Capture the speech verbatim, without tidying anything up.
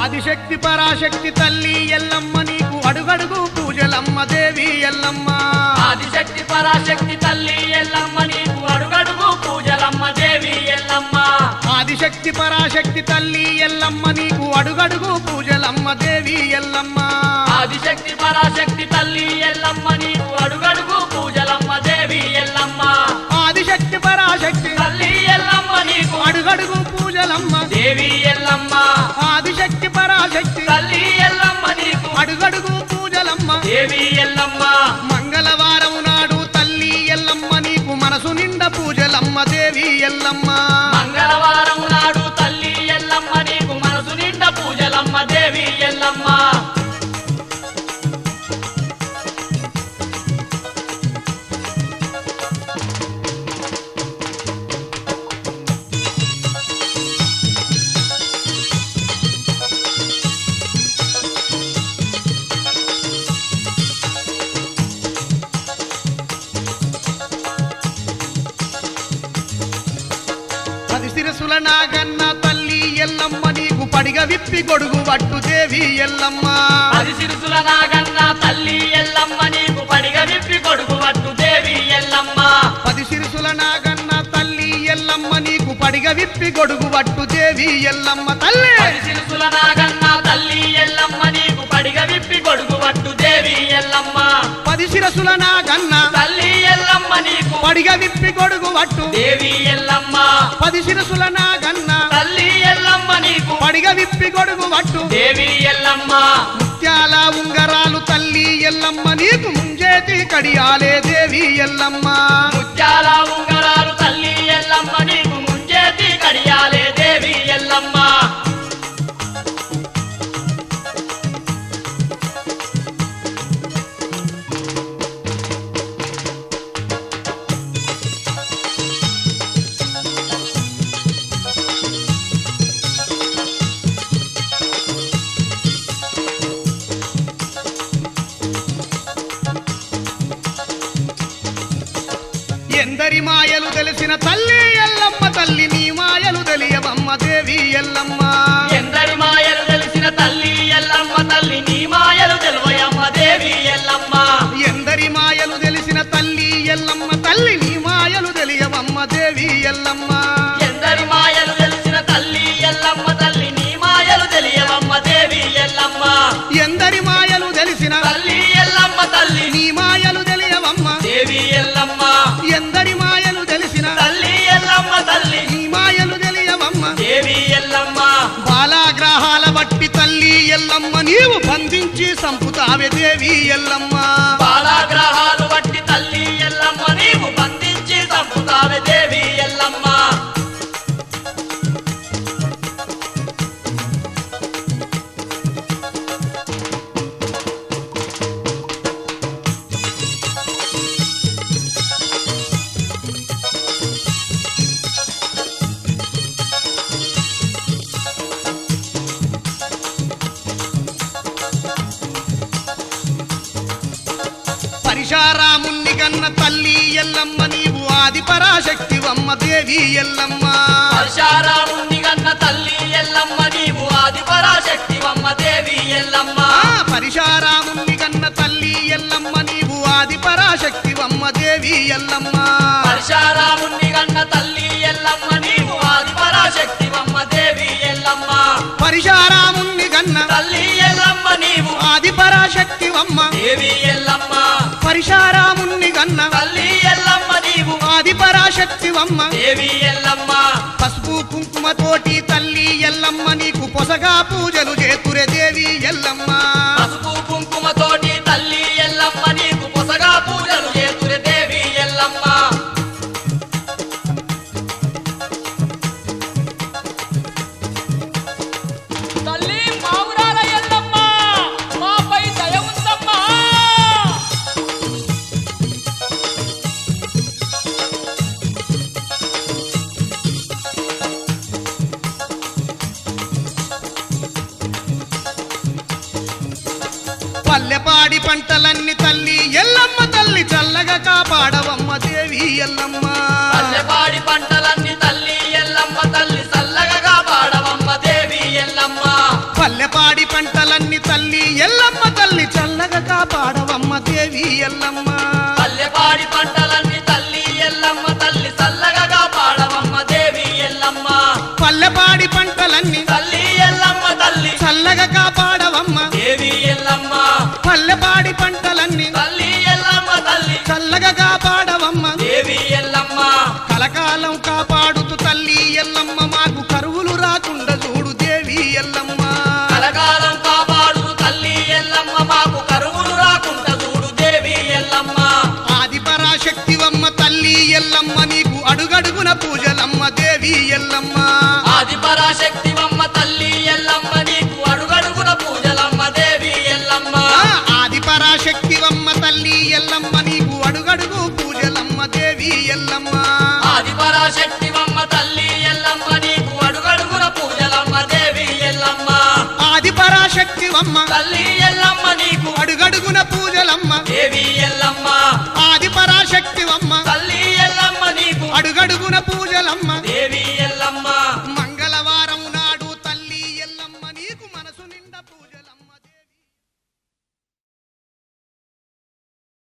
ఆదిశక్తి పరాశక్తి తల్లి ఎల్లమ్మ నీకు అడుగడుగు పూజలమ్మ దేవి ఎల్లమ్మ ఆదిశక్తి పరాశక్తి తల్లి ఎల్లమ్మ నీకు అడుగడుగు పూజలమ్మ దేవి ఎల్లమ్మ ఆదిశక్తి పరాశక్తి తల్లి ఎల్లమ్మ నీకు అడుగడుగు పూజలమ్మ దేవి ఎల్లమ్మ ఆదిశక్తి పరాశక్తి తల్లి ఎల్లమ్మ నీకు అడుగడుగు పూజలమ్మ దేవి ఎల్లమ్మ ఆదిశక్తి పరాశక్తి తల్లి ఎల్లమ్మ నీకు అడుగడుగు పూజలమ్మ దేవి ఎల్లమ్మ ఆదిశక్తి పరాశక్తి తల్లి ఎల్లమ్మ నీకు అడుగడుగు పూజలమ్మ దేవి ఎల్లమ్మ మంగళవారం నాడు తల్లి ఎల్లమ్మ నీకు మనసు నిండా పూజలమ్మ దేవి ఎల్లమ్మ మంగళవారం నాడు తల్లి ఎల్లమ్మ నీకు మనసు నిండా పూజలమ్మ దేవి ఎల్లమ్మ పది శిరసుల నాగన్న తల్లి ఎల్లమ్మ నీకు పడిగ విప్పి గొడుగు పట్టు దేవి ఎల్లమ్మ పది సిరుసుల నాగన్న తల్లి ఎల్లమ్మ నీకు పడిగ విప్పి కొడుకు పట్టు దేవి ఎల్లమ్మ పది శిరసుల నాగన్న తల్లి ఎల్లమ్మ నీకు పడిగ విప్పి గొడుగు పట్టు దేవి ఎల్లమ్మ తల్లి పది సిరుసుల నాగన్న తల్లి ఎల్లమ్మ నీకు పడిగ విప్పి కొడుకు పట్టు దేవి ఎల్లమ్మ పది శిరసుల నాగన్న తల్లి ఎల్లమ్మ నీకు పడిగ విప్పి గొడుగు పట్టు దేవి ఎల్లమ్మ పది శిరసుల నాగన్న తల్లి ఎల్లమ్మ నీకు పడిగ విప్పి గొడుగు పట్టు దేవి ఎల్లమ్మ ముత్యాల ఉంగరాలు తల్లి ఎల్లమ్మ నీకు ముంజేతి కడియాలే దేవి ఎల్లమ్మ ముత్యాల ఉంగరాలు తల్లి ఎల్లమ్మ నీకు ముంజేతి కడియాలే దేవి ఎల్లమ్మ ఎందరి మాయలు తెలిసిన తల్లి ఎల్లమ్మ తల్లి నీ మాయలు తెలియవమ్మ దేవి ఎల్లమ్మ ఎందరి మాయలు తెలిసిన తల్లి ఎల్లమ్మ తల్లి నీ మాయలు తెలువయమ్మ దేవి ఎల్లమ్మ ఎందరి మాయలు తెలిసిన తల్లి ఎల్లమ్మ తల్లి నీ మాయలు తెలియవమ్మ దేవి ఎల్లమ్మ ఎందరి మాయలు తెలిసిన తల్లి ఎల్లమ్మ తల్లి నీ మాయలు తెలియవమ్మ దేవి ఎల్లమ్మ ఎందరి మాయలు తెలిసిన తల్లి ఎల్లమ్మ తల్లి నీ మాయలు తెలియవమ్మ దేవి ఎల్లమ్మ ఎందరి మాయలు తెలిసిన తల్లి ఎల్లమ్మ తల్లి నీ మాయలు తెలియవమ్మ దేవి ఎల్లమ్మ బాలాగ్రహాల బట్టి తల్లి ఎల్లమ్మ నీవు బంధించి సంపుతావే దేవి ఎల్లమ్మ బాలాగ్రహాలు బట్టి తల్లి ఎల్లమ్మ నీవు బంధించి చంపుతావే దేవి ఎల్లమ్మ పరిశారాముణ్ణి కన్న తల్లి ఎల్లమ్మ నీవు ఆది పరాశక్తివమ్మ దేవి ఎల్లమ్మ పరశారాముని గన్న తల్లి ఎల్లమ్మ నీవు ఆది పరాశక్తివమ్మ దేవి ఎల్లమ్మ ఆ పరిశారాముణ్ణి కన్న తల్లి ఎల్లమ్మ నీవు ఆది పరాశక్తివమ్మ దేవి ఎల్లమ్మ పరశారాముని గన్న తల్లి ఎల్లమ్మ నీవు ఆది పరాశక్తివమ్మ దేవి ఎల్లమ్మ పరిశారాముణ్ణి కన్న తల్లి ఎల్లమ్మ నీవు ఆది పరాశక్తివమ్మ దేవి ఎల్లమ్మ పరిశారాముణ్ణి కన్న తల్లి ఎల్లమ్మ నీవు ఆది పరాశక్తివమ్మ దేవి ఎల్లమ్మ పసుపు కుంకుమ తోటి తల్లి ఎల్లమ్మ నీకు పొసగా పూజలు చేతురే దేవి ఎల్లమ్మ పసుపు కుంకుమ తోటి తల్లి ఎల్లమ్మ నీకు పొసగా పూజలు చేతురే దేవి ఎల్లమ్మ తల్లి మావురాల ఎల్లమ్మ మాపై దయ ఉందమ్మా పల్లెపాడి పంటలన్నీ తల్లి ఎల్లమ్మ తల్లి చల్లగా కాపాడవమ్మ దేవి ఎల్లమ్మ పల్లెపాడి పంటలన్నీ తల్లి ఎల్లమ్మ తల్లి చల్లగా కాపాడవమ్మ దేవి ఎల్లమ్మ పల్లెపాడి కాపాడవమ్మ దేవి ఎల్లమ్మ పల్లెపాడి పంటలన్నీ తల్లి ఎల్లమ్మ తల్లి చల్లగా కాపాడవమ్మ దేవి ఎల్లమ్మ పల్లెపాడి పంటలన్నీ తల్లి ఎల్లమ్మ తల్లి చల్లగా కాపాడవమ్మ దేవి ఎల్లమ్మ పల్లెపాడి పంటలన్నీ తల్లి ఎల్లమ్మ తల్లి చల్లగా కాపాడవమ్మ దేవి ఎల్లమ్మ కలకాలం కాపాడుతూ తల్లి ఎల్లమ్మ మాకు కరువులు రాకుండా చూడు దేవి ఎల్లమ్మ కలకాలం కాపాడు తల్లి ఎల్లమ్మ మాకు కరువులు రాకుండా చూడు దేవి ఎల్లమ్మ ఆది పరాశక్తివమ్మ తల్లి ఎల్లమ్మ నీకు అడుగడుగున పూజలమ్మ దేవి ఎల్లమ్మ ఆది పరాశక్తివమ్మ తల్లి ఎల్లమ్మ నీకు అడుగడుగున పూజలమ్మ దేవి ఎల్లమ్మ ఆ, ఆది పరాశక్తివమ్మ తల్లి ఎల్లమ్మ నీకు అడుగడుగు పూజలమ్మ దేవి ఎల్లమ్మ ఆది పరాశక్తివమ్మ తల్లి ఎల్లమ్మ నీకు అడుగడుగున పూజలమ్మ దేవి ఎల్లమ్మ ఆది పరాశక్తివమ్మ తల్లి ఎల్లమ్మ నీకు అడుగడుగు